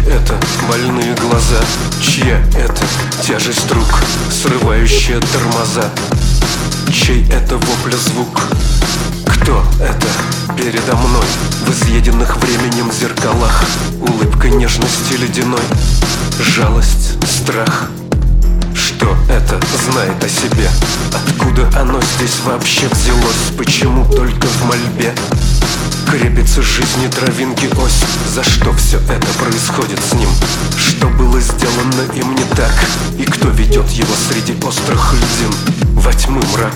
это больные глаза? Чья это тяжесть рук, срывающая тормоза? Чей это вопля звук? Кто это передо мной? В изъеденных временем зеркалах улыбка нежности ледяной, жалость, страх. Что это знает о себе? Откуда оно здесь вообще взялось? Почему только в мольбе крепится жизни травинки ось? За что все это происходит с ним? Что было сделано им не так? И кто ведет его среди острых льдин во тьмы мрак?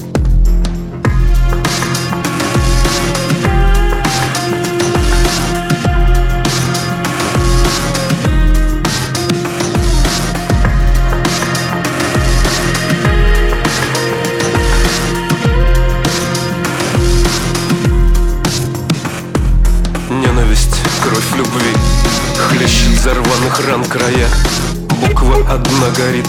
Ненависть, кровь любви хлещет за рваных ран края. Буква одна горит.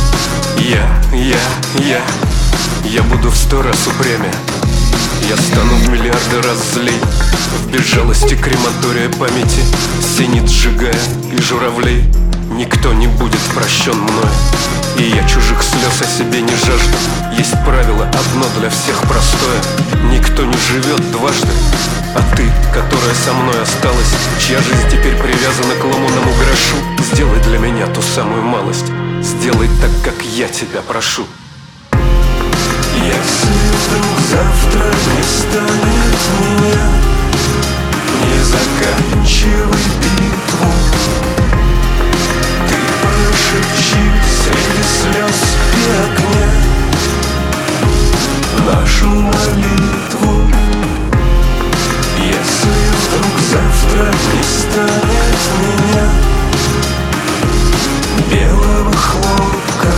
Я буду в 100 раз упрямее. Я стану в миллиарды раз злей. В безжалости крематория памяти синит, сжигая и журавлей. Никто не будет прощен мною, и я чужих слез о себе не жажду. Есть правило одно для всех простое: никто не живет дважды. А ты, которая со мной осталась, чья жизнь теперь привязана к ломаному грошу, сделай для меня ту самую малость. Сделай так, как я тебя прошу. Если вдруг завтра не станет меня, не заканчивай битву. Ты прошепчи среди слез и огня нашу молитву. Если вдруг завтра не станет меня, белого хлопка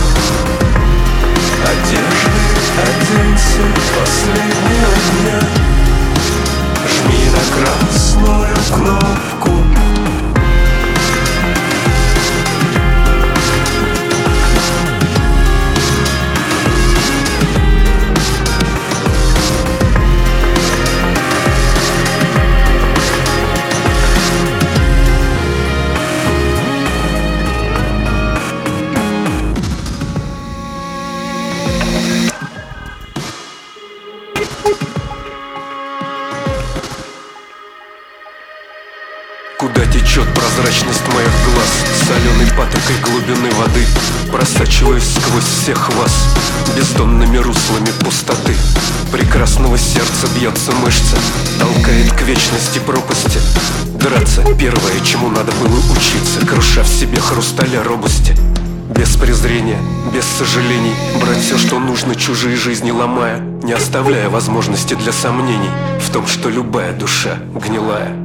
одежды оденься последнего дня, жми на красную кнопку. Куда течет прозрачность моих глаз, соленой патокой глубины воды, просачиваясь сквозь всех вас бездонными руслами пустоты. Прекрасного сердца бьется мышца, толкает к вечности пропасти. Драться первое, чему надо было учиться, круша в себе хрусталя робости. Без презрения, без сожалений, брать все, что нужно, чужие жизни ломая, не оставляя возможности для сомнений в том, что любая душа гнилая.